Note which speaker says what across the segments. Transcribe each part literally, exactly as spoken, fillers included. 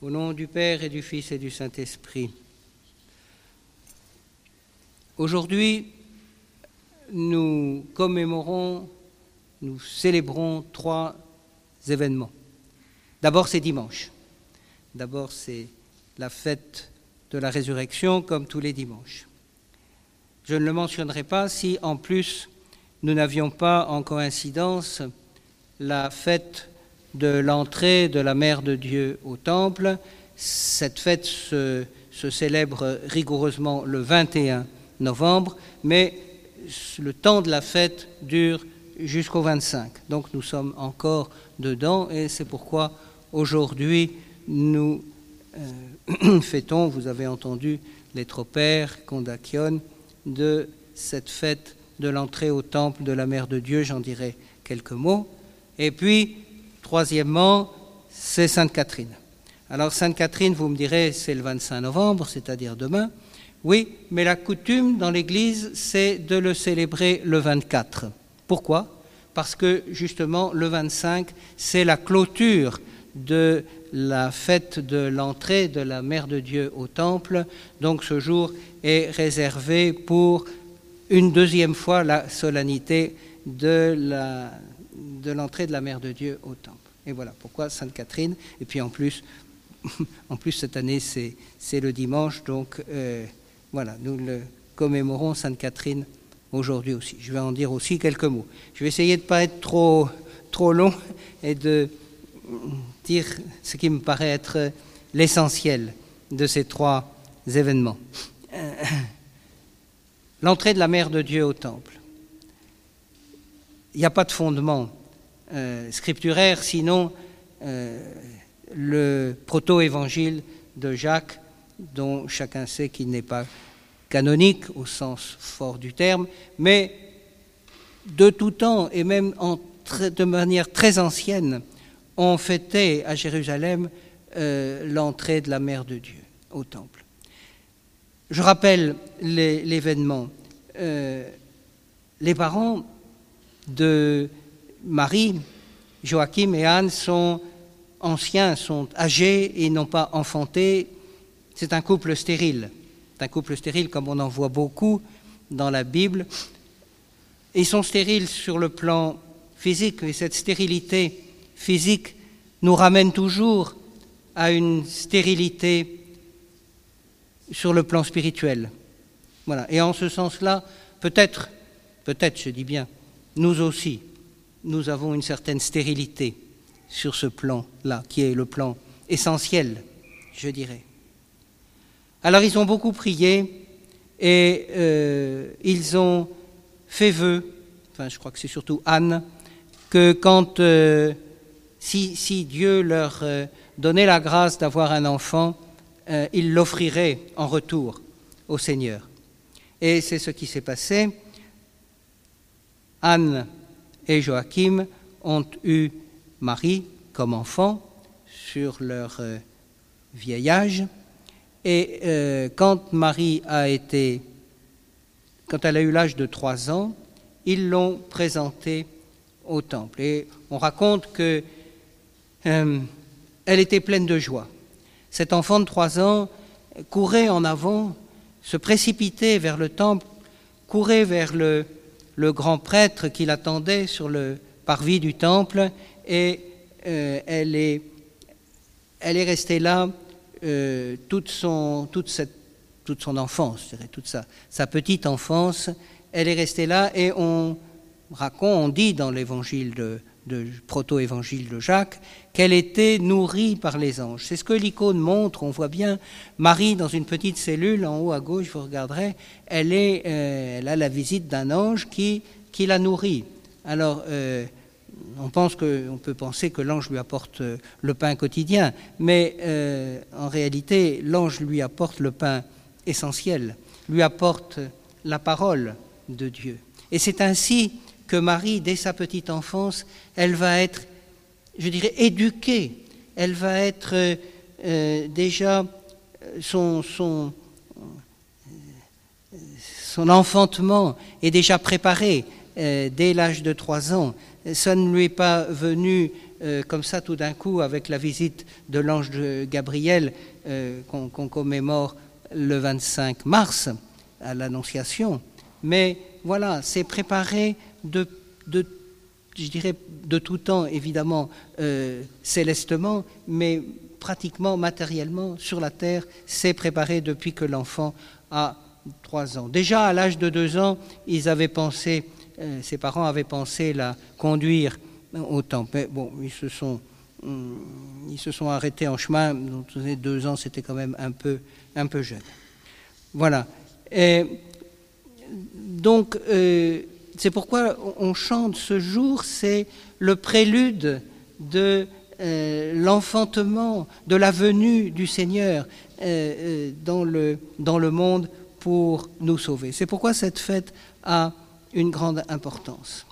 Speaker 1: Au nom du Père et du Fils et du Saint-Esprit. Aujourd'hui, nous commémorons, nous célébrons trois événements. D'abord, c'est dimanche. D'abord, c'est la fête de la résurrection, comme tous les dimanches. Je ne le mentionnerai pas si, en plus, nous n'avions pas en coïncidence la fête de l'entrée de la Mère de Dieu au Temple. Cette fête se, se célèbre rigoureusement le vingt et un novembre, mais le temps de la fête dure jusqu'au vingt-cinq. Donc nous sommes encore dedans et c'est pourquoi aujourd'hui nous euh, fêtons, vous avez entendu les tropères, Kondakion, de cette fête de l'entrée au Temple de la Mère de Dieu, j'en dirai quelques mots. Et puis, troisièmement, c'est Sainte Catherine. Alors, Sainte Catherine, vous me direz, c'est le vingt-cinq novembre, c'est-à-dire demain. Oui, mais la coutume dans l'Église, c'est de le célébrer le vingt-quatre. Pourquoi ? Parce que, justement, le vingt-cinq, c'est la clôture de la fête de l'entrée de la Mère de Dieu au Temple. Donc, ce jour est réservé pour une deuxième fois la solennité de la... de l'entrée de la Mère de Dieu au Temple. Et voilà pourquoi Sainte Catherine. Et puis en plus, en plus cette année, c'est, c'est le dimanche, donc euh, voilà, nous le commémorons Sainte Catherine aujourd'hui aussi. Je vais en dire aussi quelques mots. Je vais essayer de ne pas être trop, trop long et de dire ce qui me paraît être l'essentiel de ces trois événements. Euh, l'entrée de la Mère de Dieu au Temple. Il n'y a pas de fondement euh, scripturaire, sinon euh, le proto-évangile de Jacques, dont chacun sait qu'il n'est pas canonique au sens fort du terme, mais de tout temps, et même en très, de manière très ancienne, on fêtait à Jérusalem euh, l'entrée de la Mère de Dieu au Temple. Je rappelle les, l'événement. Euh, les parents de Marie, Joachim et Anne sont anciens, sont âgés et n'ont pas enfanté. C'est un couple stérile. C'est un couple stérile comme on en voit beaucoup dans la Bible. Ils sont stériles sur le plan physique, et cette stérilité physique nous ramène toujours à une stérilité sur le plan spirituel. Voilà. Et en ce sens-là, peut-être, peut-être, je dis bien, nous aussi, nous avons une certaine stérilité sur ce plan-là, qui est le plan essentiel, je dirais. Alors, ils ont beaucoup prié et euh, ils ont fait vœu, enfin, je crois que c'est surtout Anne, que quand, euh, si, si Dieu leur euh, donnait la grâce d'avoir un enfant, euh, ils l'offriraient en retour au Seigneur. Et c'est ce qui s'est passé. Anne et Joachim ont eu Marie comme enfant sur leur euh, vieil âge. Et euh, quand Marie a été, quand elle a eu l'âge de trois ans, ils l'ont présentée au temple. Et on raconte que euh, elle était pleine de joie. Cet enfant de trois ans courait en avant, se précipitait vers le temple, courait vers le le grand prêtre qui l'attendait sur le parvis du temple, et euh, elle, est, elle est restée là euh, toute, son, toute, cette, toute son enfance, je dirais, toute sa, sa petite enfance. Elle est restée là et on raconte, on dit dans l'évangile de, de proto-évangile de Jacques, qu'elle était nourrie par les anges. C'est ce que l'icône montre. On voit bien Marie dans une petite cellule, en haut à gauche, vous regarderez, elle, est, euh, elle a la visite d'un ange qui, qui la nourrit. Alors, euh, on pense que, on peut penser que l'ange lui apporte le pain quotidien, mais euh, en réalité, l'ange lui apporte le pain essentiel, lui apporte la parole de Dieu. Et c'est ainsi que Marie, dès sa petite enfance, elle va être, je dirais, éduquée. Elle va être euh, déjà, son, son, son enfantement est déjà préparé euh, dès l'âge de trois ans. Ça ne lui est pas venu euh, comme ça tout d'un coup avec la visite de l'ange de Gabriel euh, qu'on, qu'on commémore le vingt-cinq mars à l'Annonciation. Mais voilà, c'est préparé de, de, je dirais, de tout temps, évidemment, euh, célestement, mais pratiquement, matériellement, sur la terre, c'est préparé depuis que l'enfant a trois ans. Déjà, à l'âge de deux ans, ils avaient pensé, euh, ses parents avaient pensé la conduire au temple. Mais bon, ils se sont, hum, ils se sont arrêtés en chemin. Donc, deux ans, c'était quand même un peu, un peu jeune. Voilà. Et donc, euh, c'est pourquoi on chante ce jour, c'est le prélude de euh, l'enfantement, de la venue du Seigneur euh, euh, dans le, dans le monde pour nous sauver. C'est pourquoi cette fête a une grande importance.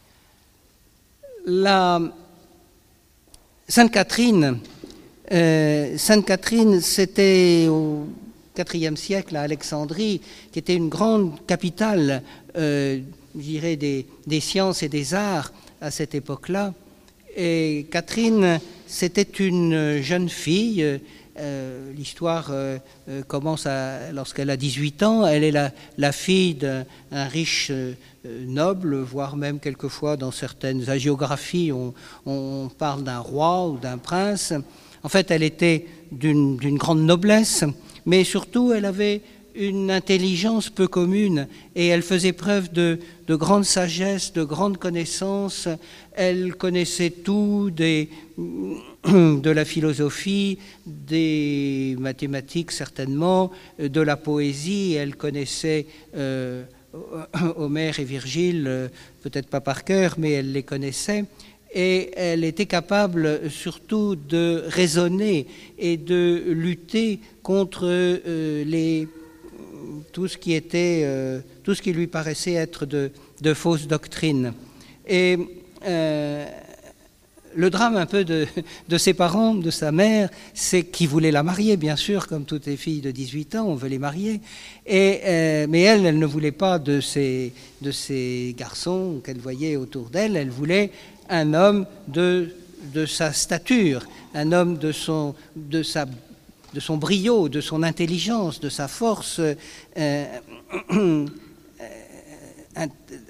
Speaker 1: La Sainte Catherine, euh, Sainte Catherine, c'était au quatrième siècle à Alexandrie, qui était une grande capitale, euh, je dirais, des, des sciences et des arts à cette époque-là. Et Catherine, c'était une jeune fille. Euh, l'histoire euh, euh, commence à, lorsqu'elle a dix-huit ans. Elle est la, la fille d'un riche euh, noble, voire même quelquefois dans certaines hagiographies, on, on parle d'un roi ou d'un prince. En fait, elle était d'une, d'une grande noblesse, mais surtout, elle avait une intelligence peu commune et elle faisait preuve de, de grande sagesse, de grande connaissance. Elle connaissait tout des, de la philosophie, des mathématiques certainement, de la poésie. Elle connaissait euh, Homère et Virgile, peut-être pas par cœur, mais elle les connaissait. Et elle était capable surtout de raisonner et de lutter contre euh, les, tout ce qui était, euh, tout ce qui lui paraissait être de, de fausses doctrines. Et euh, le drame un peu de, de ses parents, de sa mère, c'est qu'ils voulaient la marier, bien sûr, comme toutes les filles de dix-huit ans, on veut les marier. Et, euh, mais elle, elle ne voulait pas de ces, de ces garçons qu'elle voyait autour d'elle, elle voulait un homme de, de sa stature, un homme de son, de, sa, de son brio, de son intelligence, de sa force, euh, euh, euh,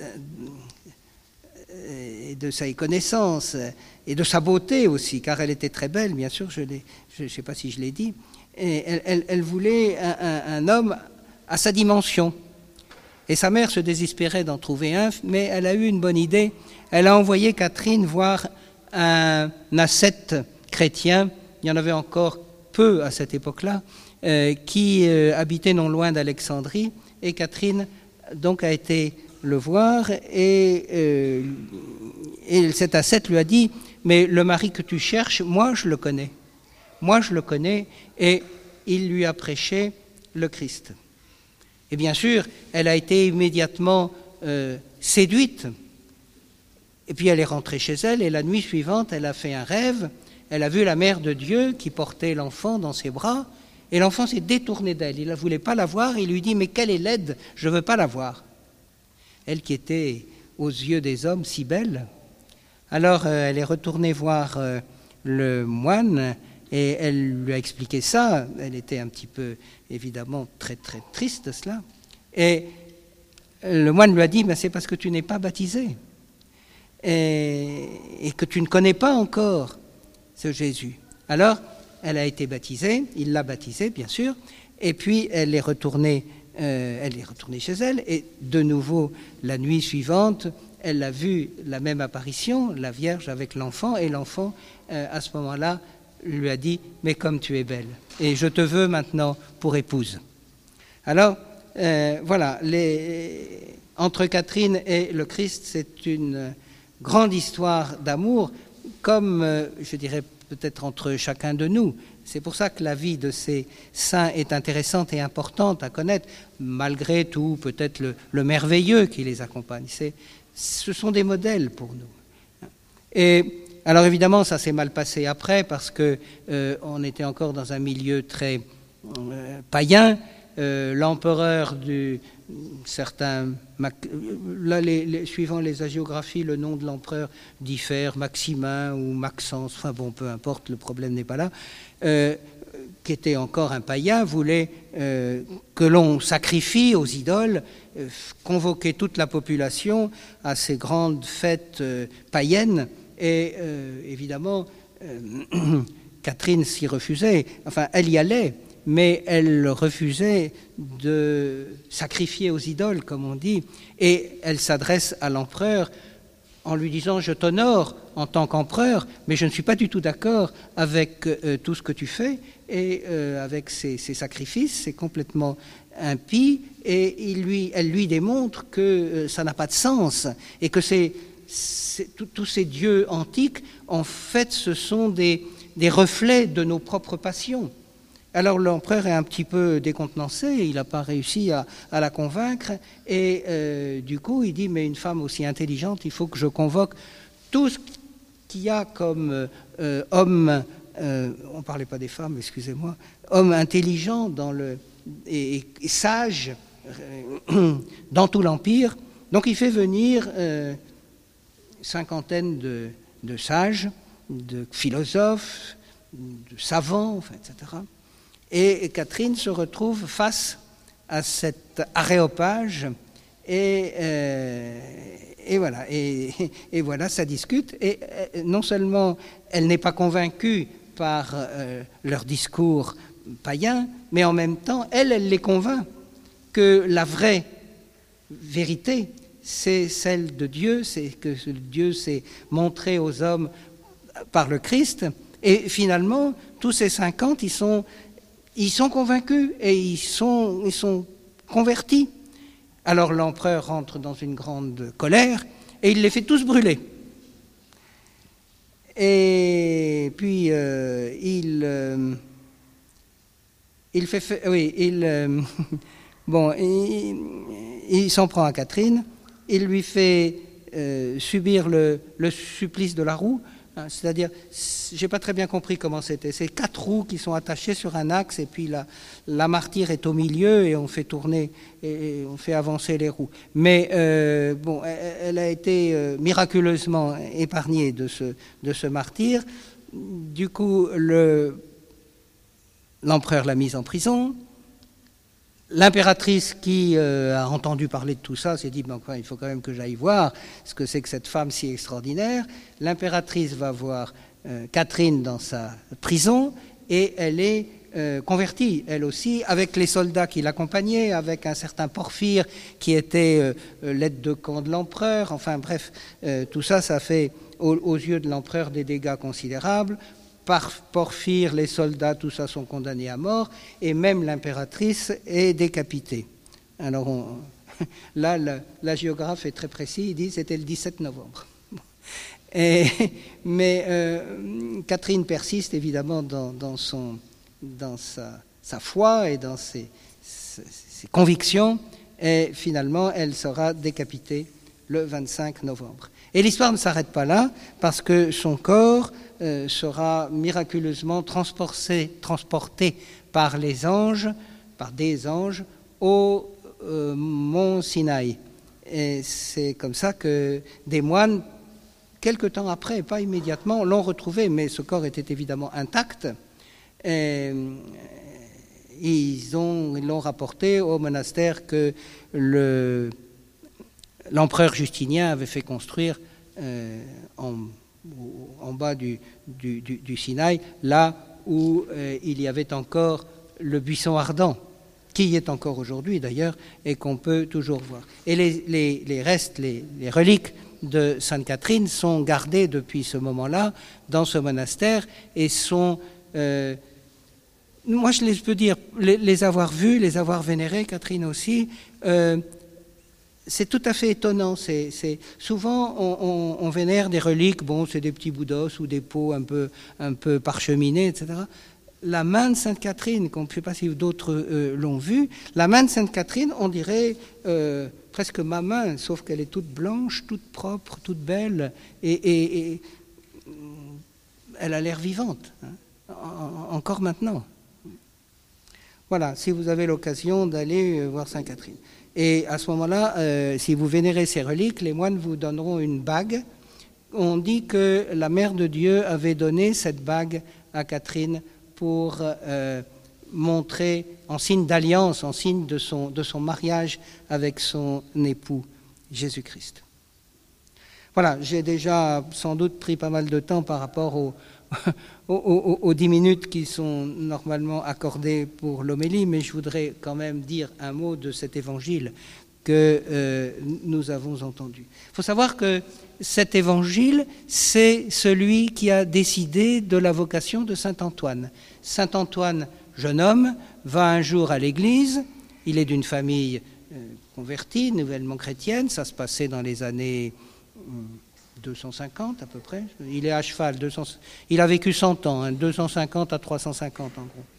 Speaker 1: et de sa connaissance, et de sa beauté aussi, car elle était très belle, bien sûr, je ne sais pas si je l'ai dit. Et elle, elle, elle voulait un, un, un homme à sa dimension. Et sa mère se désespérait d'en trouver un, mais elle a eu une bonne idée. Elle a envoyé Catherine voir un ascète chrétien, il y en avait encore peu à cette époque-là, euh, qui euh, habitait non loin d'Alexandrie. Et Catherine donc a été le voir et, euh, et cet ascète lui a dit « Mais le mari que tu cherches, moi je le connais. Moi je le connais. » Et il lui a prêché le Christ. Et bien sûr, elle a été immédiatement euh, séduite. Et puis elle est rentrée chez elle et la nuit suivante, elle a fait un rêve. Elle a vu la mère de Dieu qui portait l'enfant dans ses bras et l'enfant s'est détourné d'elle. Il ne voulait pas la voir. Il lui dit « Mais quelle est laide, je ne veux pas la voir. » Elle qui était aux yeux des hommes si belle. Alors euh, elle est retournée voir euh, le moine et elle lui a expliqué ça. Elle était un petit peu, évidemment, très très triste de cela. Et le moine lui a dit « Mais c'est parce que tu n'es pas baptisé et, et que tu ne connais pas encore ce Jésus. » Alors elle a été baptisée, il l'a baptisée bien sûr, et puis elle est retournée Euh, elle est retournée chez elle et de nouveau la nuit suivante elle a vu la même apparition, la Vierge avec l'enfant, et l'enfant euh, à ce moment-là lui a dit « Mais comme tu es belle et je te veux maintenant pour épouse. » Alors euh, voilà, les... entre Catherine et le Christ, c'est une grande histoire d'amour, comme euh, je dirais peut-être entre chacun de nous. C'est pour ça que la vie de ces saints est intéressante et importante à connaître, malgré tout peut-être le, le merveilleux qui les accompagne. C'est, ce sont des modèles pour nous. Et alors évidemment, ça s'est mal passé après parce que euh, on était encore dans un milieu très euh, païen. Euh, l'empereur du, certains, là, les, les, suivant les hagiographies, le nom de l'empereur diffère, Maximin ou Maxence, enfin bon, peu importe, le problème n'est pas là, euh, qui était encore un païen, voulait euh, que l'on sacrifie aux idoles, euh, convoquer toute la population à ces grandes fêtes euh, païennes, et euh, évidemment, euh, Catherine s'y refusait, enfin, elle y allait, mais elle refusait de sacrifier aux idoles, comme on dit, et elle s'adresse à l'empereur en lui disant « Je t'honore en tant qu'empereur, mais je ne suis pas du tout d'accord avec euh, tout ce que tu fais, et euh, avec ces, ces sacrifices, c'est complètement impie, et il lui, elle lui démontre que euh, ça n'a pas de sens, et que c'est, c'est, tous ces dieux antiques, en fait, ce sont des, des reflets de nos propres passions. » Alors l'empereur est un petit peu décontenancé, il n'a pas réussi à, à la convaincre, et euh, du coup il dit « mais une femme aussi intelligente, il faut que je convoque tout ce qu'il y a comme euh, homme, euh, on ne parlait pas des femmes, excusez-moi, homme intelligent dans le, et, et sage euh, dans tout l'Empire ». Donc il fait venir euh, cinquantaine de, de sages, de philosophes, de savants, enfin, et cetera. Et Catherine se retrouve face à cet aréopage et, euh, et voilà, et, et voilà, ça discute. Et euh, non seulement elle n'est pas convaincue par euh, leur discours païen, mais en même temps, elle, elle les convainc que la vraie vérité, c'est celle de Dieu, c'est que Dieu s'est montré aux hommes par le Christ. Et finalement, tous ces cinquante, ils sont... Ils sont convaincus et ils sont, ils sont convertis. Alors l'empereur rentre dans une grande colère et il les fait tous brûler. Et puis euh, il, euh, il fait, fait, oui, il, euh, bon, il, il s'en prend à Catherine. Il lui fait euh, subir le, le supplice de la roue. C'est-à-dire, j'ai pas très bien compris comment c'était. C'est quatre roues qui sont attachées sur un axe et puis la, la martyre est au milieu et on fait tourner et on fait avancer les roues. Mais euh, bon, elle, elle a été euh, miraculeusement épargnée de ce, de ce martyre. Du coup, le, l'empereur l'a mise en prison. L'impératrice qui euh, a entendu parler de tout ça s'est dit ben, enfin, il faut quand même que j'aille voir ce que c'est que cette femme si extraordinaire. L'impératrice va voir euh, Catherine dans sa prison et elle est euh, convertie, elle aussi, avec les soldats qui l'accompagnaient, avec un certain Porphyre qui était euh, l'aide de camp de l'empereur. Enfin bref, euh, tout ça, ça fait aux, aux yeux de l'empereur des dégâts considérables. Par Porphyre, les soldats, tout ça sont condamnés à mort, et même l'impératrice est décapitée. Alors on, là, la, la géographe est très précis, il dit que c'était le dix-sept novembre. Et, mais euh, Catherine persiste évidemment dans, dans, son, dans sa, sa foi et dans ses, ses, ses convictions, et finalement elle sera décapitée le vingt-cinq novembre. Et l'histoire ne s'arrête pas là, parce que son corps euh, sera miraculeusement transporté, transporté par les anges, par des anges, au euh, mont Sinaï. Et c'est comme ça que des moines, quelque temps après, pas immédiatement, l'ont retrouvé, mais ce corps était évidemment intact. Et ils, ont, ils l'ont rapporté au monastère que le... l'empereur Justinien avait fait construire euh, en, en bas du, du, du, du Sinaï, là où euh, il y avait encore le buisson ardent, qui y est encore aujourd'hui d'ailleurs, et qu'on peut toujours voir. Et les, les, les restes, les, les reliques de Sainte Catherine sont gardées depuis ce moment-là dans ce monastère et sont... Euh, moi, je les peux dire, les, les avoir vues, les avoir vénérées, Catherine aussi... Euh, c'est tout à fait étonnant. C'est, c'est, souvent, on, on, on vénère des reliques, bon, c'est des petits bouts d'os ou des peaux un peu, un peu parcheminés, et cetera. La main de Sainte Catherine, qu'on ne sait pas si d'autres euh, l'ont vue, la main de Sainte Catherine, on dirait euh, presque ma main, sauf qu'elle est toute blanche, toute propre, toute belle, et, et, et elle a l'air vivante, hein, en, encore maintenant. Voilà, si vous avez l'occasion d'aller voir Sainte Catherine. Et à ce moment-là, euh, si vous vénérez ces reliques, les moines vous donneront une bague. On dit que la Mère de Dieu avait donné cette bague à Catherine pour euh, montrer, en signe d'alliance, en signe de son, de son mariage avec son époux Jésus-Christ. Voilà, j'ai déjà sans doute pris pas mal de temps par rapport aux, aux, aux, aux dix minutes qui sont normalement accordées pour l'homélie, mais je voudrais quand même dire un mot de cet évangile que euh, nous avons entendu. Il faut savoir que cet évangile, c'est celui qui a décidé de la vocation de saint Antoine. Saint Antoine, jeune homme, va un jour à l'église, il est d'une famille euh, convertie, nouvellement chrétienne, ça se passait dans les années deux cent cinquante à peu près, il est à cheval, deux cents, il a vécu cent ans, hein, deux cent cinquante à trois cent cinquante en gros.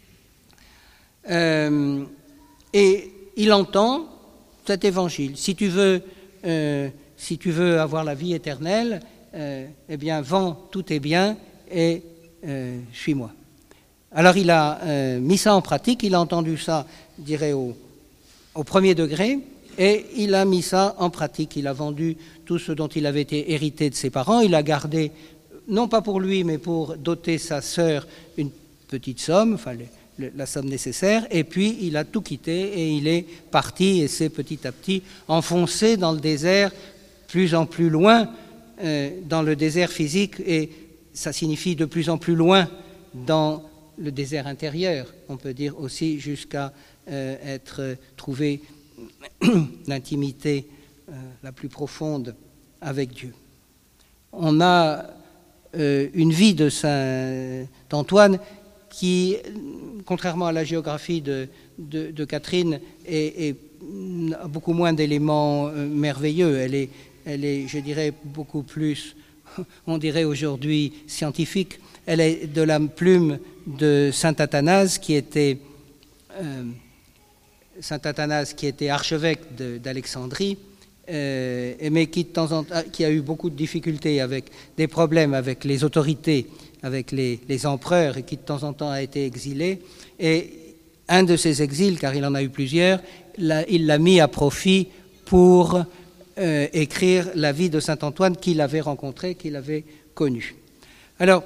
Speaker 1: Euh, et il entend cet évangile. Si tu veux, euh, si tu veux avoir la vie éternelle, euh, eh bien, vends tous tes biens et euh, suis-moi. Alors, il a euh, mis ça en pratique, il a entendu ça, je dirais, au, au premier degré, et il a mis ça en pratique. Il a vendu tout ce dont il avait été hérité de ses parents, il a gardé, non pas pour lui, mais pour doter sa sœur, une petite somme, enfin, les, la somme nécessaire, et puis il a tout quitté et il est parti et s'est petit à petit enfoncé dans le désert, plus en plus loin, euh, dans le désert physique, et ça signifie de plus en plus loin dans le désert intérieur, on peut dire aussi jusqu'à euh, être euh, trouvé l'intimité euh, la plus profonde avec Dieu. On a euh, une vie de saint Antoine qui, contrairement à la géographie de, de, de Catherine, est, est, a beaucoup moins d'éléments euh, merveilleux. Elle est, elle est, je dirais, beaucoup plus, on dirait aujourd'hui, scientifique. Elle est de la plume de saint Athanase, qui était, euh, saint Athanase, qui était archevêque de, d'Alexandrie, euh, mais qui, de temps en temps, qui a eu beaucoup de difficultés, avec des problèmes avec les autorités, avec les, les empereurs, et qui de temps en temps a été exilé. Et un de ces exils, car il en a eu plusieurs, là, il l'a mis à profit pour euh, écrire la vie de saint Antoine qu'il avait rencontré, qu'il avait connu. Alors,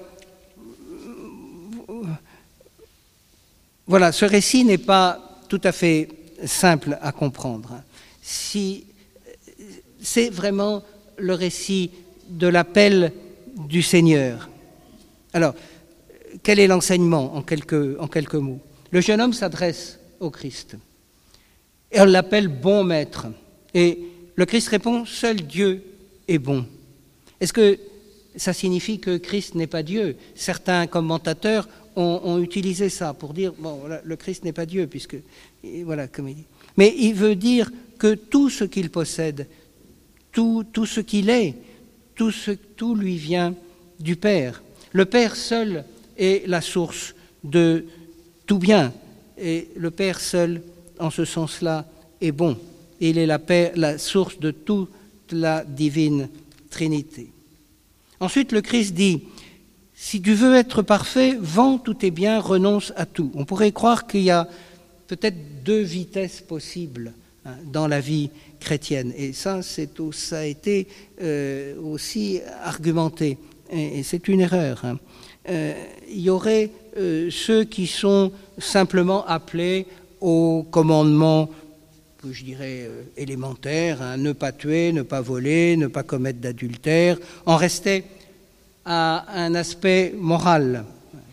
Speaker 1: voilà, ce récit n'est pas tout à fait simple à comprendre. Si, c'est vraiment le récit de l'appel du Seigneur. Alors, quel est l'enseignement en quelques, en quelques mots? Le jeune homme s'adresse au Christ et on l'appelle bon maître. Et le Christ répond, seul Dieu est bon. Est-ce que ça signifie que Christ n'est pas Dieu? Certains commentateurs ont, ont utilisé ça pour dire, bon, voilà, le Christ n'est pas Dieu, puisque, voilà, comme il dit. Mais il veut dire que tout ce qu'il possède, tout, tout ce qu'il est, tout, ce, tout lui vient du Père. Le Père seul est la source de tout bien, et le Père seul, en ce sens-là, est bon. Il est la, Père, la source de toute la divine Trinité. Ensuite, le Christ dit, si tu veux être parfait, vends tous tes biens, renonce à tout. On pourrait croire qu'il y a peut-être deux vitesses possibles hein, dans la vie chrétienne. Et ça, c'est, ça a été euh, aussi argumenté. Et, et c'est une erreur. Hein. Euh, il y aurait euh, ceux qui sont simplement appelés au commandement, je dirais, euh, élémentaire, hein, ne pas tuer, ne pas voler, ne pas commettre d'adultère, en rester à un aspect moral,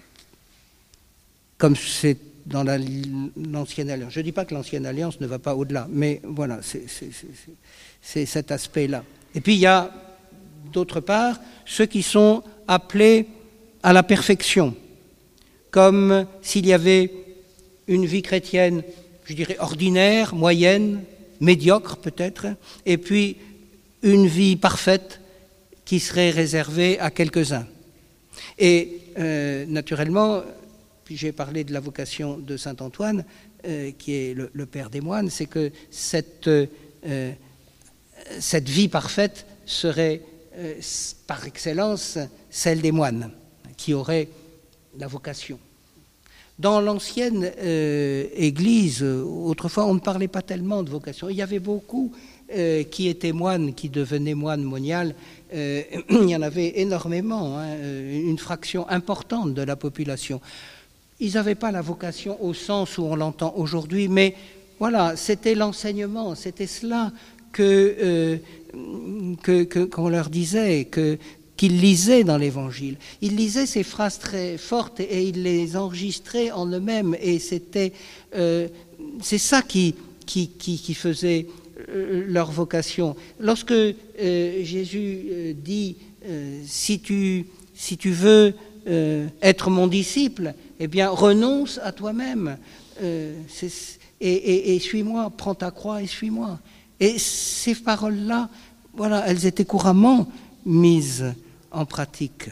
Speaker 1: comme c'est dans la, l'ancienne alliance. Je ne dis pas que l'ancienne alliance ne va pas au-delà, mais voilà, c'est, c'est, c'est, c'est cet aspect-là. Et puis il y a, d'autre part, ceux qui sont appelés à la perfection, comme s'il y avait une vie chrétienne, je dirais ordinaire, moyenne, médiocre peut-être, et puis une vie parfaite qui serait réservée à quelques-uns. Et euh, naturellement, puis j'ai parlé de la vocation de saint Antoine, euh, qui est le, le père des moines, c'est que cette, euh, cette vie parfaite serait euh, par excellence celle des moines, qui auraient la vocation. Dans l'ancienne euh, Église, autrefois, on ne parlait pas tellement de vocation. Il y avait beaucoup euh, qui étaient moines, qui devenaient moines moniales. Euh, il y en avait énormément, hein, une fraction importante de la population. Ils n'avaient pas la vocation au sens où on l'entend aujourd'hui, mais voilà, c'était l'enseignement, c'était cela que, euh, que, que, qu'on leur disait, que, qu'ils lisaient dans l'Évangile. Ils lisaient ces phrases très fortes et, et ils les enregistraient en eux-mêmes, et c'était, euh, c'est ça qui, qui, qui, qui faisait euh, leur vocation. Lorsque euh, Jésus euh, dit euh, si tu, si tu veux euh, être mon disciple, eh bien renonce à toi-même euh, c'est, et, et, et suis-moi, prends ta croix et suis-moi. Et ces paroles-là, voilà, elles étaient couramment mises en pratique.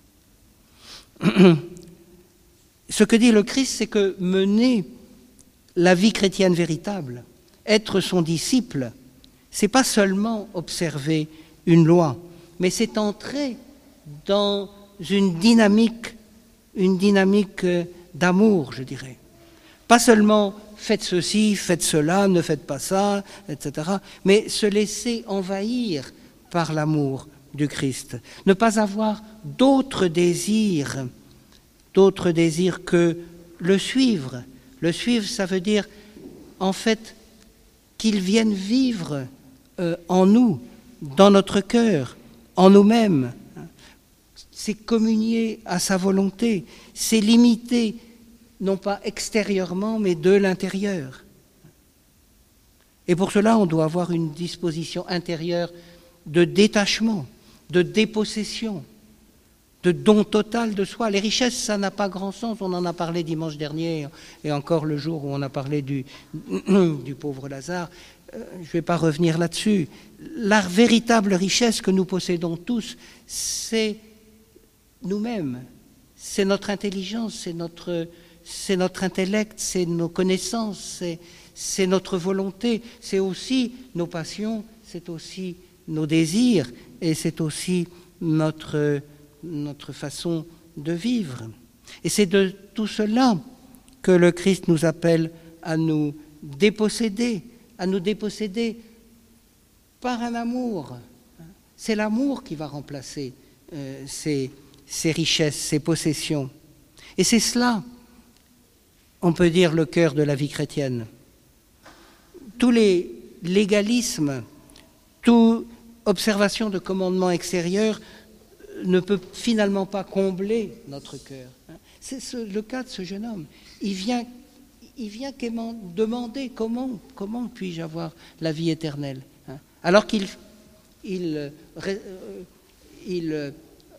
Speaker 1: Ce que dit le Christ, c'est que mener la vie chrétienne véritable, être son disciple, c'est pas seulement observer une loi, mais c'est entrer dans une dynamique, une dynamique d'amour, je dirais. Pas seulement faites ceci, faites cela, ne faites pas ça, et cetera, mais se laisser envahir par l'amour du Christ. Ne pas avoir d'autres désirs, d'autres désirs que le suivre. Le suivre, ça veut dire, en fait, qu'il vienne vivre euh, en nous, dans notre cœur, en nous-mêmes. C'est communier à sa volonté, c'est l'imiter, non pas extérieurement, mais de l'intérieur. Et pour cela, on doit avoir une disposition intérieure de détachement, de dépossession, de don total de soi. Les richesses, ça n'a pas grand sens. On en a parlé dimanche dernier et encore le jour où on a parlé du, du pauvre Lazare. Euh, je ne vais pas revenir là-dessus. La véritable richesse que nous possédons tous, c'est nous-mêmes. C'est notre intelligence, c'est notre, c'est notre intellect, c'est nos connaissances, c'est, c'est notre volonté, c'est aussi nos passions, c'est aussi nos désirs et c'est aussi notre, notre façon de vivre. Et c'est de tout cela que le Christ nous appelle à nous déposséder, à nous déposséder par un amour. C'est l'amour qui va remplacer euh, ces, ces richesses, ces possessions. Et c'est cela, on peut dire, le cœur de la vie chrétienne. Tous les légalismes, toute observation de commandements extérieurs ne peut finalement pas combler notre cœur. C'est ce, le cas de ce jeune homme. Il vient, il vient demander comment, comment puis-je avoir la vie éternelle, hein, alors qu'il il, il, euh,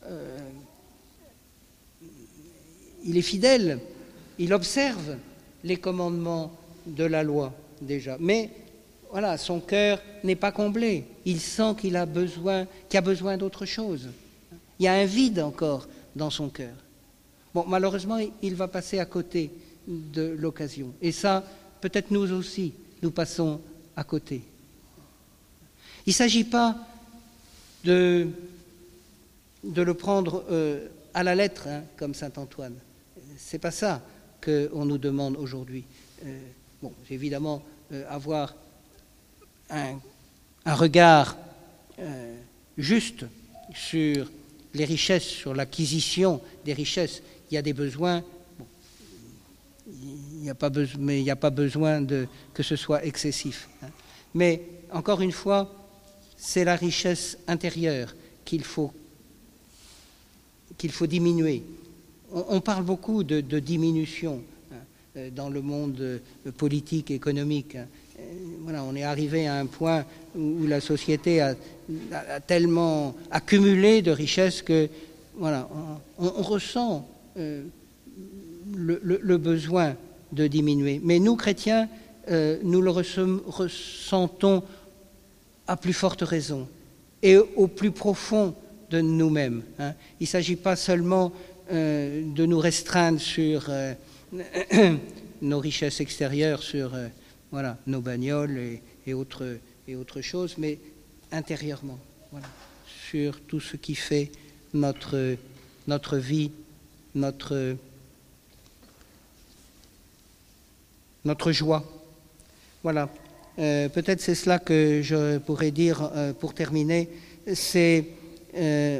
Speaker 1: il est fidèle, il observe les commandements de la loi déjà, mais voilà, son cœur n'est pas comblé. Il sent qu'il a besoin, qu'il a besoin d'autre chose. Il y a un vide encore dans son cœur. Bon, malheureusement, il va passer à côté de l'occasion. Et ça, peut-être nous aussi, nous passons à côté. Il ne s'agit pas de, de le prendre euh, à la lettre, hein, comme saint Antoine. Ce n'est pas ça qu'on nous demande aujourd'hui. Euh, bon, évidemment, euh, avoir un, un regard euh, juste sur les richesses, sur l'acquisition des richesses. Il y a des besoins, bon, il n'y a pas besoin, mais il n'y a pas besoin de, que ce soit excessif. Hein. Mais encore une fois, c'est la richesse intérieure qu'il faut, qu'il faut diminuer. On, on parle beaucoup de, de diminution, hein, dans le monde politique, économique. Hein. Voilà, on est arrivé à un point où la société a, a tellement accumulé de richesses que voilà, on, on ressent euh, le, le, le besoin de diminuer. Mais nous, chrétiens, euh, nous le ressentons à plus forte raison et au plus profond de nous-mêmes. Hein. Il ne s'agit pas seulement euh, de nous restreindre sur euh, nos richesses extérieures, sur euh, voilà, nos bagnoles et, et, autres, et autres choses, mais intérieurement, voilà, sur tout ce qui fait notre, notre vie, notre, notre joie. Voilà, euh, peut-être c'est cela que je pourrais dire euh, pour terminer, c'est euh,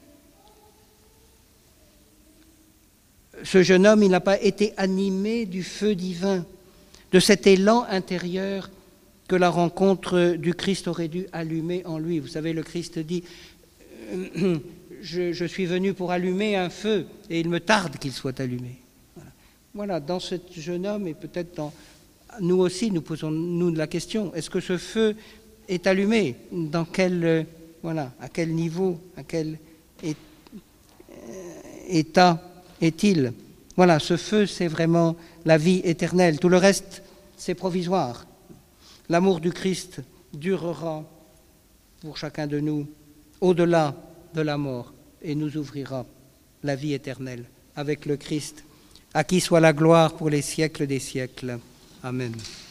Speaker 1: ce jeune homme, il n'a pas été animé du feu divin, de cet élan intérieur que la rencontre du Christ aurait dû allumer en lui. Vous savez, le Christ dit euh, je, je suis venu pour allumer un feu et il me tarde qu'il soit allumé. Voilà. Voilà, dans ce jeune homme et peut-être dans nous aussi, nous posons-nous la question, est-ce que ce feu est allumé? Dans quel, euh, voilà, à quel niveau, à quel é- état est-il? Voilà, ce feu, c'est vraiment la vie éternelle. Tout le reste, c'est provisoire. L'amour du Christ durera pour chacun de nous au-delà de la mort et nous ouvrira la vie éternelle avec le Christ, à qui soit la gloire pour les siècles des siècles. Amen.